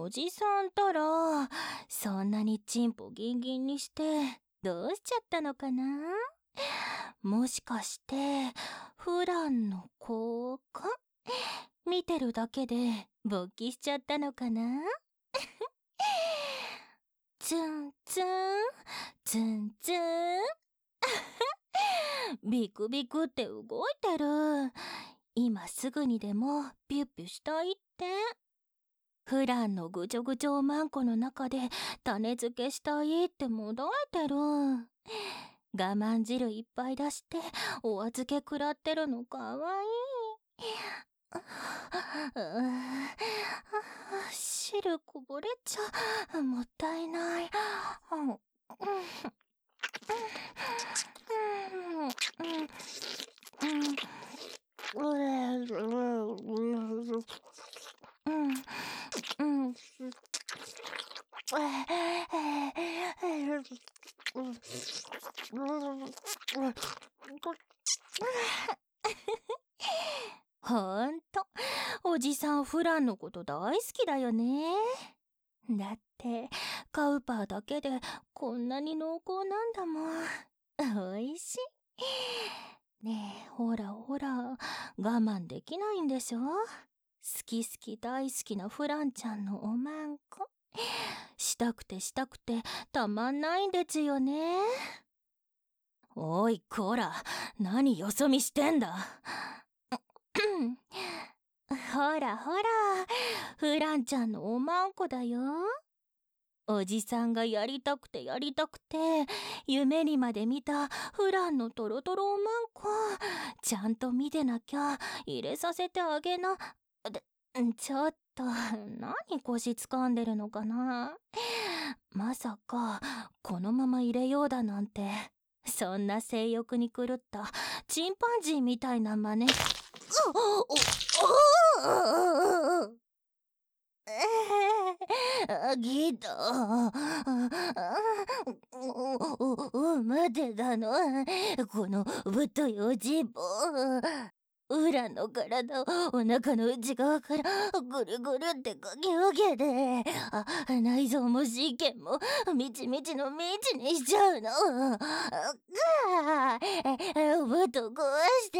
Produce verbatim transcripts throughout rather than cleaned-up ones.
おじさんたらそんなにチンポギンギンにしてどうしちゃったのかな。もしかしてフランの子か。見てるだけで勃起しちゃったのかな。ツンツンツンツンビクビクって動いてる。今すぐにでもピュッピュしたいって。フランのぐちょぐちょおまんこの中で種付けしたいってもだえてる。我慢汁いっぱい出してお預け食らってるのかわいい。汁こぼれちゃもったいない。ほんとおじさんフランのこと大好きだよね。だってカウパーだけでこんなに濃厚なんだもん。おいしい。ねえほらほら我慢できないんでしょ。好き好き大好きなフランちゃんのおまんこしたくてしたくてたまんないんですよね。おいこら何よそ見してんだ。ほらほらフランちゃんのおまんこだよ。おじさんがやりたくてやりたくて夢にまで見たフランのトロトロおまんこちゃんと見てなきゃ入れさせてあげな。でちょっと何腰掴んでるのかな。まさかこのまま入れようだなんて。そんな性欲に狂ったチンパンジーみたいな真似。ギター待てだのこのぶっといおじぼ裏の体をお腹の内側からぐるぐるってかき分けてあ内臓も神経もみちみちのみちにしちゃうの。ぶっと壊して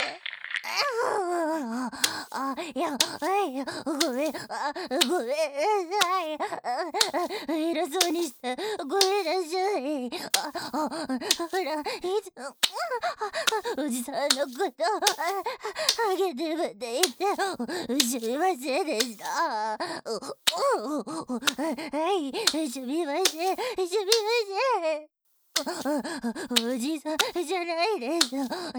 あ、いや、はい、ごめん、あ、ごめんなさい。偉そうにして、ごめんなさい。あ、あ、ほら、いつも、おじさんのこと、あげてまで言って、すみませんでした。はい、すみません、すみません。おじさんじゃないです。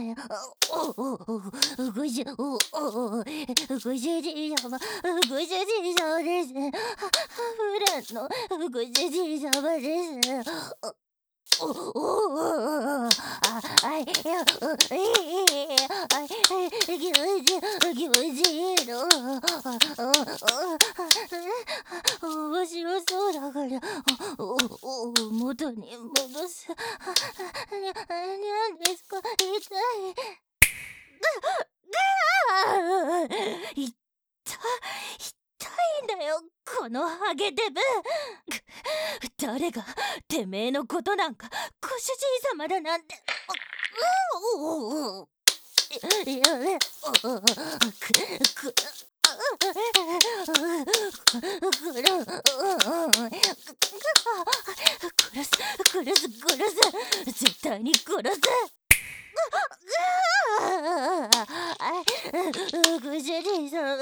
ご主ご主人様、ご主人様です。フランのご主人様です。おおああいやいいあい気持ち気持ちいいの面白そうだからおお元に戻す。なんですか痛い痛い痛いんだよこのハゲデブ。誰がてめえのことなんかご主人様だなんて。やめく殺す殺す殺す絶対に殺す。ご主人様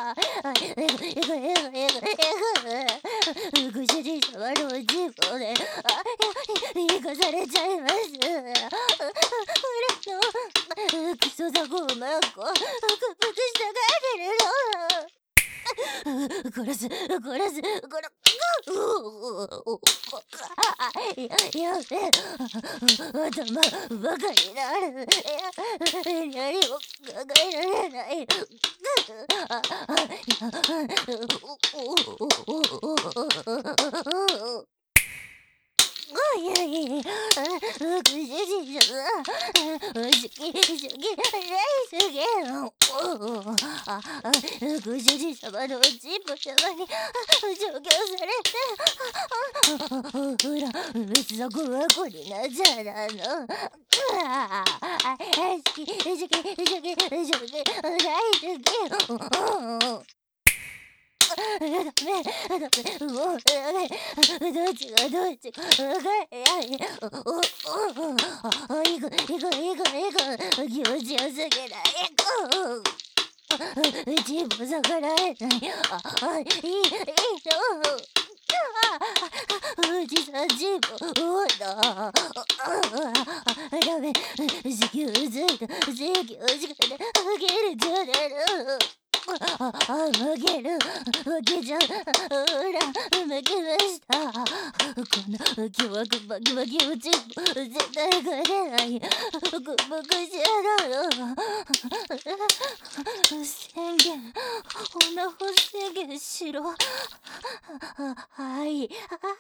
ご主人様のおじいぼで生かされちゃいます。俺のクソザコをまんこ屈服したがってるの。殺す殺す殺すやべ頭バカになる。何も考えられない。いやいやいやご主人様好き好き大好きあ、あ、ご主人様の神保様に上京されて、ほら、別の子はこになっちゃなの。ああ、しき、しき、しき、しき、しき、大好き。ダメ、ダメ、もう、ダメ、どっちがどっちか分かんない。お、お、お、お、行く、行く、行く、行く、気持ちよすぎない。行く。チーム逆らえない。あ、あ、いい、いいの。富士山チーム、おだ。ダメ、地球ずっと、地球しかで、あげるじゃねえの。あ、あ、負ける、負けちゃう。ほら、負けました。こんな凶悪バキバキをチーム、絶対勝てない。くぶくしやだろ。宣言、女を宣言しろ。はい、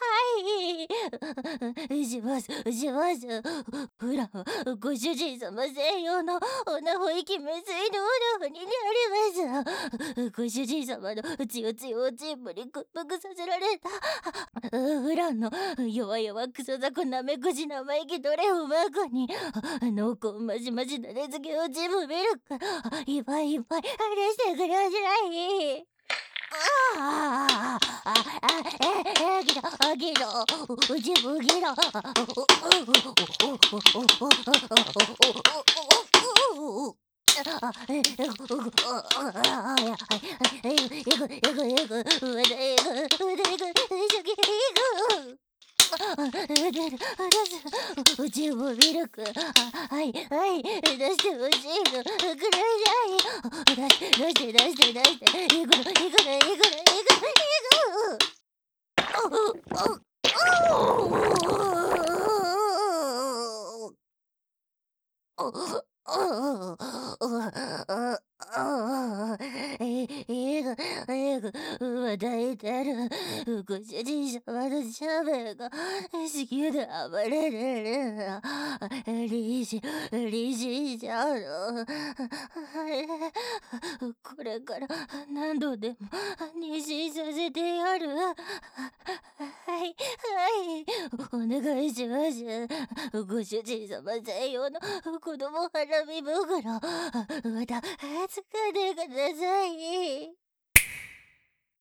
はい、します、します。ほら、ご主人様専用の女を生きめついの女になります。ご主人様の強強チームに屈服させられた。フランの弱々クソ雑魚なめこし生意気どれを孫に濃厚まじまじな根付けをチームミルクいっぱいいっぱい話してください。ああ、あ、え、え、ギロ、ギロ、うちぶギロ。あ、え、え、ご、ご、あ、あ、あ、や、え、いく、いく、いく、いく、またいく、またいく、またいく、一緒にいく。あ、出る、出す、宇宙もミルク。あ、はい、はい、出してほしいの、ください。出して、出して、出して、出して、いくの、いくの、いくの、いくの、いくの。あ、あ、あ、ああ、ああ、え、えぐ、えぐ、まだいてる。ご主人様のシャベが子宮で暴れる。リシ、リシちゃうの。これから何度でも妊娠させてやる。はい、はい、お願いします。ご主人様専用の子供花見袋、また預かってください。